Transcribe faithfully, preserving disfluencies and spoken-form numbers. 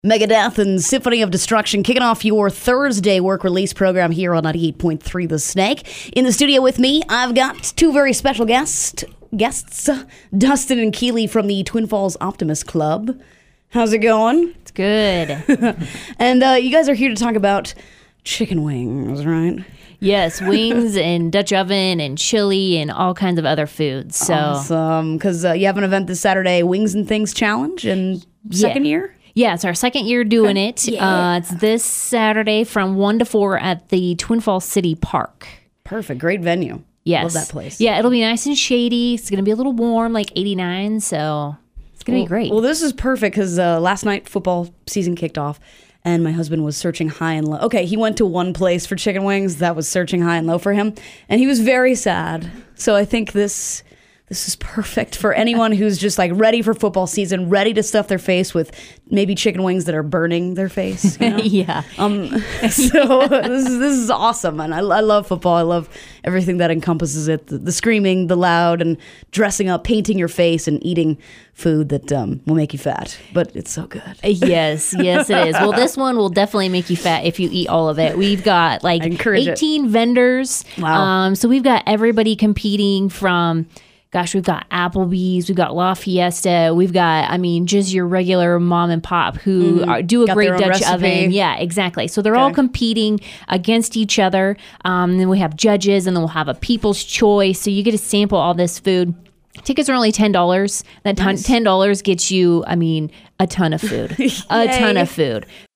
Megadeth and Symphony of Destruction kicking off your Thursday work release program here on ninety-eight point three The Snake. In the studio with me, I've got two very special guests, guests, Dustin and Keely from the Twin Falls Optimist Club. How's it going? It's good. And uh, you guys are here to talk about chicken wings, right? Yes, wings and Dutch oven and chili and all kinds of other foods. So awesome, because uh, you have an event this Saturday, Wings and Things Challenge, and second yeah. year? Yeah, it's our second year doing okay. it. Yeah. Uh, it's this Saturday from one to four at the Twin Falls City Park. Perfect. Great venue. Yes. Love that place. Yeah, it'll be nice and shady. It's going to be a little warm, like eighty-nine, so it's going to well, be great. Well, this is perfect because uh, last night football season kicked off and my husband was searching high and low. Okay, he went to one place for chicken wings that was searching high and low for him, and he was very sad. So I think this... This is perfect for anyone who's just like ready for football season, ready to stuff their face with maybe chicken wings that are burning their face. You know? yeah. Um. So this is this is awesome, and I, I love football. I love everything that encompasses it: the, the screaming, the loud, and dressing up, painting your face, and eating food that um, will make you fat. But it's so good. Yes, yes, it is. Well, this one will definitely make you fat if you eat all of it. We've got like eighteen it. vendors. Wow. Um. So we've got everybody competing from. Gosh, we've got Applebee's, we've got La Fiesta, we've got, I mean, just your regular mom and pop who mm-hmm. are, do a got great Dutch recipe. oven. Yeah, exactly. So they're okay. all competing against each other. Um, then we have judges, and then we'll have a people's choice. So you get to sample all this food. Tickets are only ten dollars. That ton, nice. ten dollars gets you, I mean, a ton of food. A ton of food.